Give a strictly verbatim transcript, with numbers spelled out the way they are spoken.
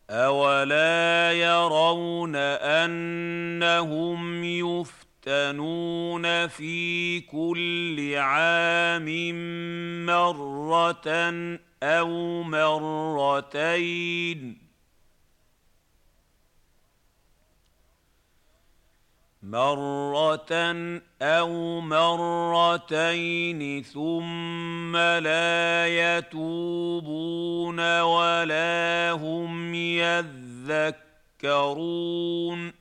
أَوَلَا يَرَوْنَ أَنَّهُمْ يُفْتَنُونَ فِي كُلِّ عَامٍ مَّرَّةً أَوْ مَرَّتَيْنِ مرة أو مرتين ثم لا يتوبون ولا هم يذكرون